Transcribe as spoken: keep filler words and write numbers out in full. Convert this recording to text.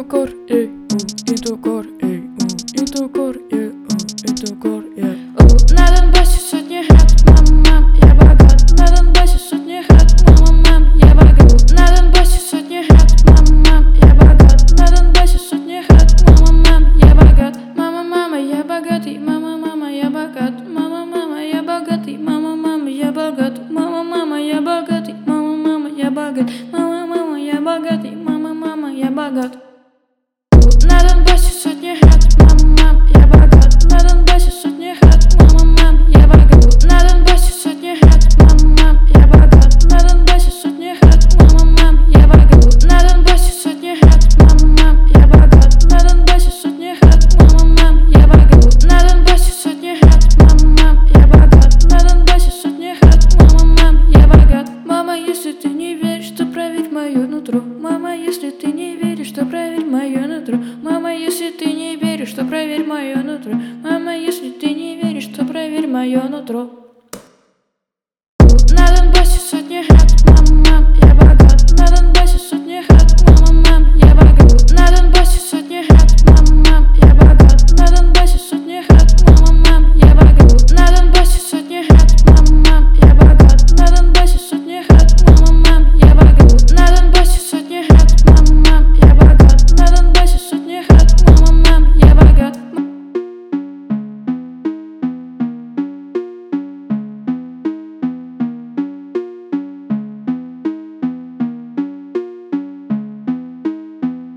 kor, ey, uh, into kor, ey, uh, into kor, ey, uh, into kor, ey. На Донбассе сотни хат, мама, мам, я богат. На Донбассе сотни хат, мама, мам, я богат. На Донбассе сотни хат, мама, мам, я богат. На Донбассе сотни хат, мама, мам, я богат. Мама, мама, я богатый, мама, мама, я богат. Мама, мама, я богатый, мама, мама, я богат. Мама, мама, я богатый, мама, мама, я богат. Мама, мама, я богатый, мама, мама, я богат. На Донбассе сотни хат, мама, мам, я богат. На Донбассе сотни хат, мама, мам, я богат. На Донбассе сотни хат, мама, мам, я богат. На Донбассе сотни хат, мама, мам, я богат. На Донбассе сотни хат, мама, мам, я богат. На Донбассе сотни хат, мама, мам, я богат. На Донбассе сотни хат, мама, мам, я богат. На Донбассе сотни хат, мама, мам, я богат. Мама, если ты не веришь, то проверь мое нутро. Мама, если ты не веришь, то проверь мое нутро. Мама, если ты не веришь, то проверь мое нутро. Мама, если ты не веришь, то проверь мое нутро. На Донбассе сотни хат.